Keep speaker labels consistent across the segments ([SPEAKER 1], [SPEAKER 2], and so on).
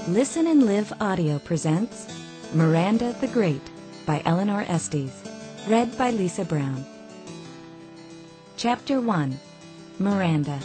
[SPEAKER 1] Listen and Live Audio presents Miranda the Great by Eleanor Estes, read by Lisa Brown. Chapter 1, Miranda.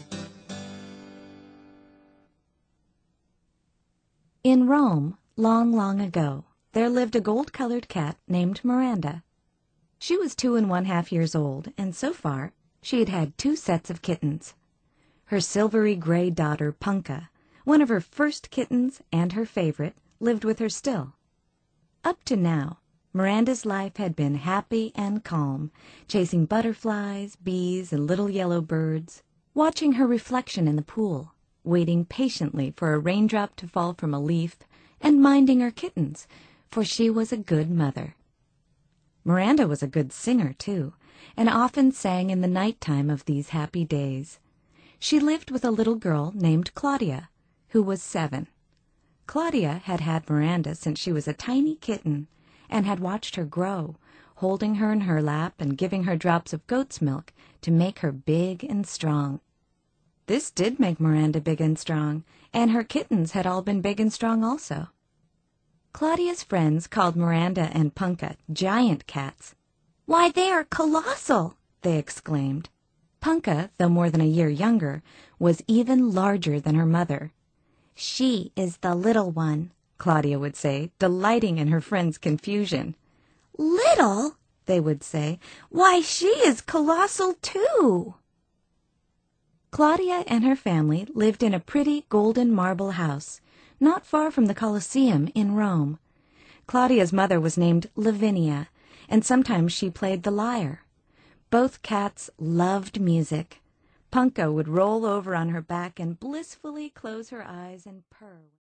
[SPEAKER 1] In Rome, long, long ago, there lived a gold-colored cat named Miranda. She was 2½ years old, and so far she had had 2 sets of kittens. Her silvery gray daughter, Punka, one of her first kittens and her favorite, lived with her still. Up to now, Miranda's life had been happy and calm, chasing butterflies, bees, and little yellow birds, watching her reflection in the pool, waiting patiently for a raindrop to fall from a leaf, and minding her kittens, for she was a good mother. Miranda was a good singer, too, and often sang in the night-time of these happy days. She lived with a little girl named Claudia, who was 7. Claudia had had Miranda since she was a tiny kitten, and had watched her grow, holding her in her lap and giving her drops of goat's milk to make her big and strong. This did make Miranda big and strong, and her kittens had all been big and strong also. Claudia's friends called Miranda and Punka giant cats. "Why, they are colossal!" they exclaimed. Punka, though more than a year younger, was even larger than her mother. "She is the little one," Claudia would say, delighting in her friends' confusion. "Little?" they would say. "Why, she is colossal, too!" Claudia and her family lived in a pretty golden marble house, not far from the Colosseum in Rome. Claudia's mother was named Lavinia, and sometimes she played the lyre. Both cats loved music. Punka would roll over on her back and blissfully close her eyes and purr.